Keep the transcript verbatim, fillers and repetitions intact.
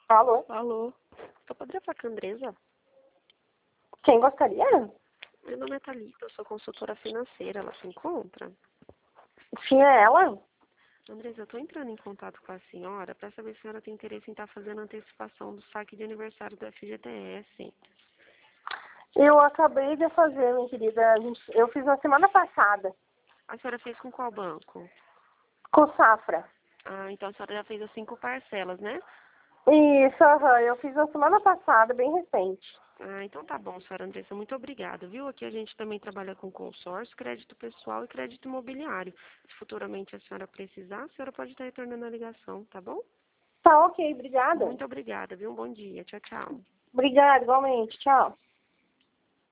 Alô? Alô, eu poderia falar com a Andresa? Quem gostaria? Meu nome é Thalita, eu sou consultora financeira, ela se encontra? Sim, é ela? Andresa, eu estou entrando em contato com a senhora para saber se a senhora tem interesse em estar fazendo a antecipação do saque de aniversário do F G T S. Eu acabei de fazer, minha querida. Eu fiz na semana passada, A senhora fez com qual banco? com Safra. Ah, então a senhora já fez as cinco parcelas, né? Isso, aham, eu fiz na semana passada, bem recente. Ah, então tá bom, senhora Andressa, muito obrigada, viu? Aqui a gente também trabalha com consórcio, crédito pessoal e crédito imobiliário. Se futuramente a senhora precisar, a senhora pode estar retornando a ligação, tá bom? Tá ok, obrigada. Muito obrigada, viu? Um bom dia. Tchau, tchau. Obrigada, igualmente. Tchau.